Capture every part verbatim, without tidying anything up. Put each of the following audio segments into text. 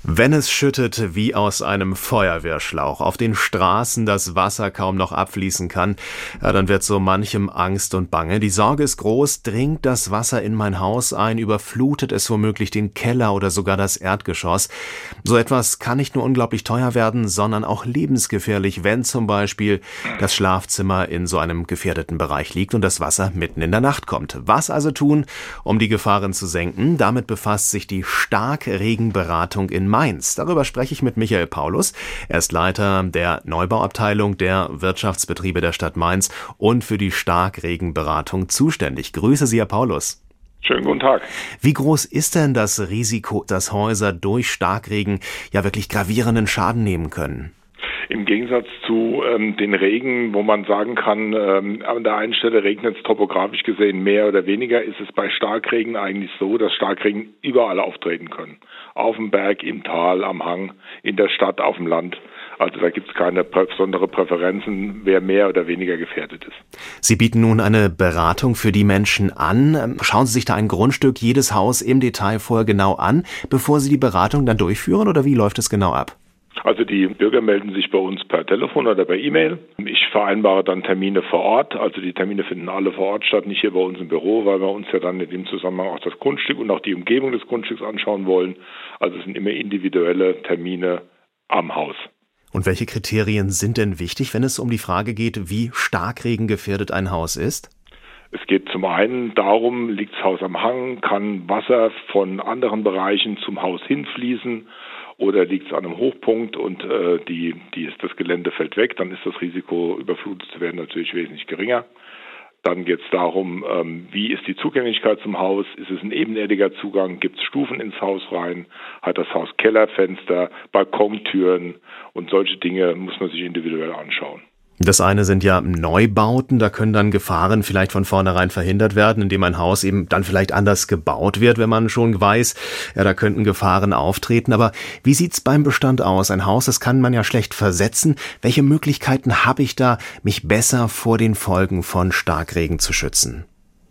Wenn es schüttet wie aus einem Feuerwehrschlauch, auf den Straßen das Wasser kaum noch abfließen kann, ja, dann wird so manchem Angst und Bange. Die Sorge ist groß, dringt das Wasser in mein Haus ein, überflutet es womöglich den Keller oder sogar das Erdgeschoss. So etwas kann nicht nur unglaublich teuer werden, sondern auch lebensgefährlich, wenn zum Beispiel das Schlafzimmer in so einem gefährdeten Bereich liegt und das Wasser mitten in der Nacht kommt. Was also tun, um die Gefahren zu senken? Damit befasst sich die Starkregenberatung in Mainz. Darüber spreche ich mit Michael Paulus. Er ist Leiter der Neubauabteilung der Wirtschaftsbetriebe der Stadt Mainz und für die Starkregenberatung zuständig. Grüße Sie, Herr Paulus. Schönen guten Tag. Wie groß ist denn das Risiko, dass Häuser durch Starkregen ja wirklich gravierenden Schaden nehmen können? Im Gegensatz zu ähm, den Regen, wo man sagen kann, ähm, an der einen Stelle regnet es topografisch gesehen mehr oder weniger, ist es bei Starkregen eigentlich so, dass Starkregen überall auftreten können. Auf dem Berg, im Tal, am Hang, in der Stadt, auf dem Land. Also da gibt es keine besondere Präferenzen, wer mehr oder weniger gefährdet ist. Sie bieten nun eine Beratung für die Menschen an. Schauen Sie sich da ein Grundstück, jedes Haus im Detail vorher genau an, bevor Sie die Beratung dann durchführen, oder wie läuft es genau ab? Also die Bürger melden sich bei uns per Telefon oder per E-Mail. Ich vereinbare dann Termine vor Ort. Also die Termine finden alle vor Ort statt, nicht hier bei uns im Büro, weil wir uns ja dann in dem Zusammenhang auch das Grundstück und auch die Umgebung des Grundstücks anschauen wollen. Also es sind immer individuelle Termine am Haus. Und welche Kriterien sind denn wichtig, wenn es um die Frage geht, wie starkregengefährdet ein Haus ist? Es geht zum einen darum, liegt das Haus am Hang, kann Wasser von anderen Bereichen zum Haus hinfließen oder liegt es an einem Hochpunkt und äh, die, die, das Gelände fällt weg, dann ist das Risiko, überflutet zu werden, natürlich wesentlich geringer. Dann geht es darum, ähm, wie ist die Zugänglichkeit zum Haus? Ist es ein ebenerdiger Zugang? Gibt es Stufen ins Haus rein? Hat das Haus Kellerfenster, Balkontüren? Und solche Dinge muss man sich individuell anschauen. Das eine sind ja Neubauten, da können dann Gefahren vielleicht von vornherein verhindert werden, indem ein Haus eben dann vielleicht anders gebaut wird, wenn man schon weiß, ja, da könnten Gefahren auftreten. Aber wie sieht's beim Bestand aus? Ein Haus, das kann man ja schlecht versetzen. Welche Möglichkeiten habe ich da, mich besser vor den Folgen von Starkregen zu schützen?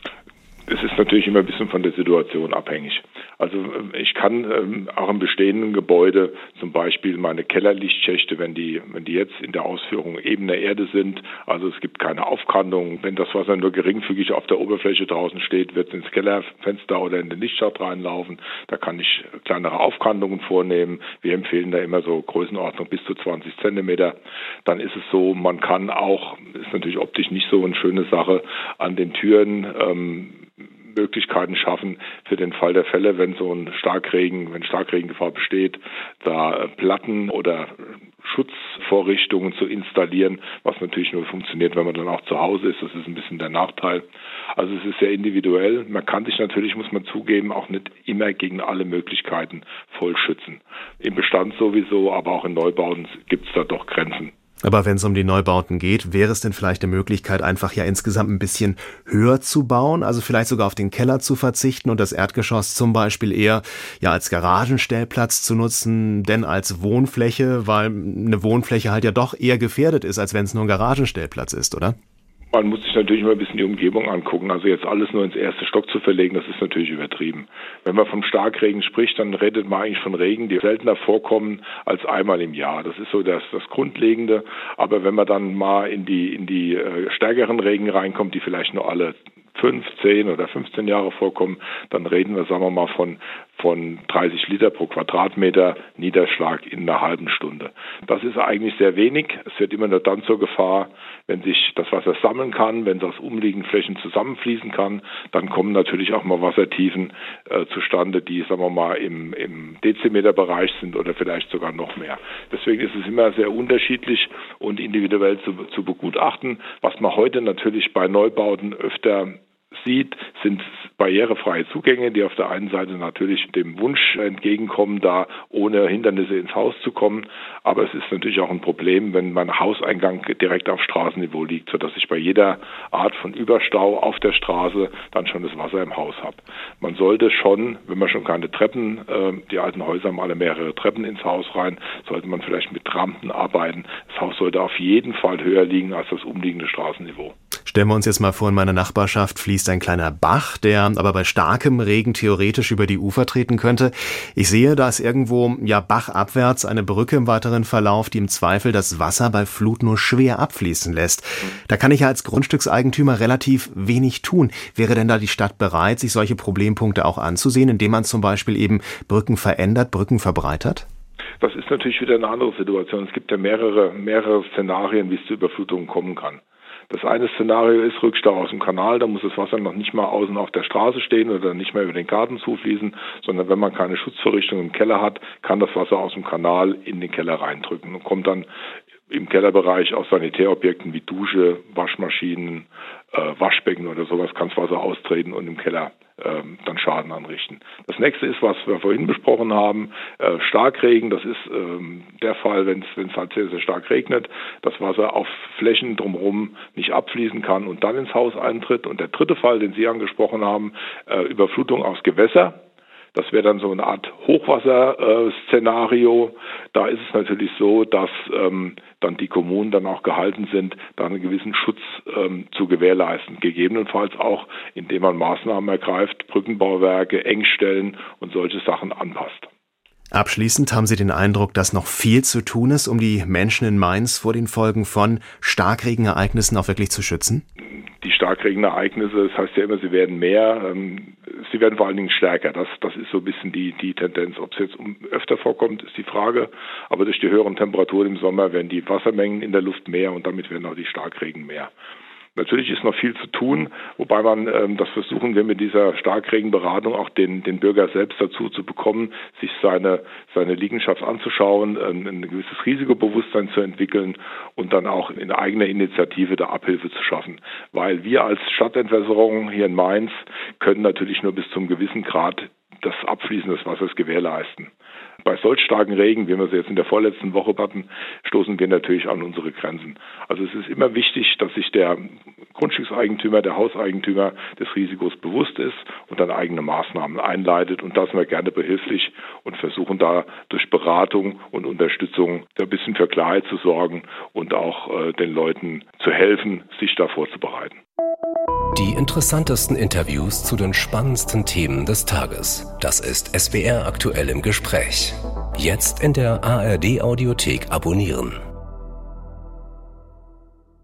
Es ist natürlich immer ein bisschen von der Situation abhängig. Also ich kann ähm, auch im bestehenden Gebäude zum Beispiel meine Kellerlichtschächte, wenn die wenn die jetzt in der Ausführung ebener Erde sind, also es gibt keine Aufkantung, wenn das Wasser nur geringfügig auf der Oberfläche draußen steht, wird es ins Kellerfenster oder in den Lichtschacht reinlaufen. Da kann ich kleinere Aufkantungen vornehmen. Wir empfehlen da immer so Größenordnung bis zu zwanzig Zentimeter. Dann ist es so, man kann auch, ist natürlich optisch nicht so eine schöne Sache, an den Türen ähm, Möglichkeiten schaffen für den Fall der Fälle, wenn so ein Starkregen, wenn Starkregengefahr besteht, da Platten oder Schutzvorrichtungen zu installieren, was natürlich nur funktioniert, wenn man dann auch zu Hause ist. Das ist ein bisschen der Nachteil. Also es ist sehr individuell. Man kann sich natürlich, muss man zugeben, auch nicht immer gegen alle Möglichkeiten voll schützen. Im Bestand sowieso, aber auch in Neubauten gibt es da doch Grenzen. Aber wenn es um die Neubauten geht, wäre es denn vielleicht eine Möglichkeit, einfach ja insgesamt ein bisschen höher zu bauen, also vielleicht sogar auf den Keller zu verzichten und das Erdgeschoss zum Beispiel eher ja als Garagenstellplatz zu nutzen, denn als Wohnfläche, weil eine Wohnfläche halt ja doch eher gefährdet ist, als wenn es nur ein Garagenstellplatz ist, oder? Man muss sich natürlich immer ein bisschen die Umgebung angucken. Also jetzt alles nur ins erste Stock zu verlegen, das ist natürlich übertrieben. Wenn man vom Starkregen spricht, dann redet man eigentlich von Regen, die seltener vorkommen als einmal im Jahr. Das ist so das, das Grundlegende. Aber wenn man dann mal in die, in die äh, stärkeren Regen reinkommt, die vielleicht nur alle fünf, zehn oder fünfzehn Jahre vorkommen, dann reden wir, sagen wir mal, von, von dreißig Liter pro Quadratmeter Niederschlag in einer halben Stunde. Das ist eigentlich sehr wenig. Es wird immer nur dann zur Gefahr, wenn sich das Wasser sammeln kann, wenn es aus umliegenden Flächen zusammenfließen kann, dann kommen natürlich auch mal Wassertiefen äh, zustande, die, sagen wir mal, im, im Dezimeterbereich sind oder vielleicht sogar noch mehr. Deswegen ist es immer sehr unterschiedlich und individuell zu, zu begutachten. Was man heute natürlich bei Neubauten öfter sieht, sind barrierefreie Zugänge, die auf der einen Seite natürlich dem Wunsch entgegenkommen, da ohne Hindernisse ins Haus zu kommen. Aber es ist natürlich auch ein Problem, wenn mein Hauseingang direkt auf Straßenniveau liegt, sodass ich bei jeder Art von Überstau auf der Straße dann schon das Wasser im Haus habe. Man sollte schon, wenn man schon keine Treppen, äh, die alten Häuser haben alle mehrere Treppen ins Haus rein, sollte man vielleicht mit Rampen arbeiten. Das Haus sollte auf jeden Fall höher liegen als das umliegende Straßenniveau. Stellen wir uns jetzt mal vor, in meiner Nachbarschaft fließt ein kleiner Bach, der aber bei starkem Regen theoretisch über die Ufer treten könnte. Ich sehe, da ist irgendwo ja bachabwärts eine Brücke im weiteren Verlauf, die im Zweifel das Wasser bei Flut nur schwer abfließen lässt. Da kann ich ja als Grundstückseigentümer relativ wenig tun. Wäre denn da die Stadt bereit, sich solche Problempunkte auch anzusehen, indem man zum Beispiel eben Brücken verändert, Brücken verbreitert? Das ist natürlich wieder eine andere Situation. Es gibt ja mehrere, mehrere Szenarien, wie es zu Überflutungen kommen kann. Das eine Szenario ist Rückstau aus dem Kanal, da muss das Wasser noch nicht mal außen auf der Straße stehen oder nicht mehr über den Garten zufließen, sondern wenn man keine Schutzvorrichtung im Keller hat, kann das Wasser aus dem Kanal in den Keller reindrücken und kommt dann im Kellerbereich aus Sanitärobjekten wie Dusche, Waschmaschinen, äh, Waschbecken oder sowas, kann das Wasser austreten und im Keller ähm, dann Schaden anrichten. Das nächste ist, was wir vorhin besprochen haben, äh, Starkregen. Das ist ähm, der Fall, wenn es halt sehr, sehr stark regnet, das Wasser auf Flächen drumherum nicht abfließen kann und dann ins Haus eintritt. Und der dritte Fall, den Sie angesprochen haben, äh, Überflutung aus Gewässer. Das wäre dann so eine Art Hochwasser-Szenario. Äh, da ist es natürlich so, dass ähm, dann die Kommunen dann auch gehalten sind, da einen gewissen Schutz ähm, zu gewährleisten. Gegebenenfalls auch, indem man Maßnahmen ergreift, Brückenbauwerke, Engstellen und solche Sachen anpasst. Abschließend, haben Sie den Eindruck, dass noch viel zu tun ist, um die Menschen in Mainz vor den Folgen von Starkregenereignissen auch wirklich zu schützen? Die Starkregenereignisse, das heißt ja immer, sie werden mehr, ähm, sie werden vor allen Dingen stärker. Das, das ist so ein bisschen die, die Tendenz. Ob es jetzt öfter vorkommt, ist die Frage. Aber durch die höheren Temperaturen im Sommer werden die Wassermengen in der Luft mehr und damit werden auch die Starkregen mehr. Natürlich ist noch viel zu tun, wobei man, ähm, das versuchen wir mit dieser Starkregenberatung auch den, den Bürger selbst dazu zu bekommen, sich seine, seine Liegenschaft anzuschauen, ein, ein gewisses Risikobewusstsein zu entwickeln und dann auch in eigener Initiative da Abhilfe zu schaffen. Weil wir als Stadtentwässerung hier in Mainz können natürlich nur bis zum gewissen Grad das Abfließen des Wassers gewährleisten. Bei solch starken Regen, wie wir sie jetzt in der vorletzten Woche hatten, stoßen wir natürlich an unsere Grenzen. Also es ist immer wichtig, dass sich der Grundstückseigentümer, der Hauseigentümer des Risikos bewusst ist und dann eigene Maßnahmen einleitet. Und da sind wir gerne behilflich und versuchen da durch Beratung und Unterstützung ein bisschen für Klarheit zu sorgen und auch äh, den Leuten zu helfen, sich da vorzubereiten. Die interessantesten Interviews zu den spannendsten Themen des Tages. Das ist S W R aktuell im Gespräch. Jetzt in der A R D Audiothek abonnieren.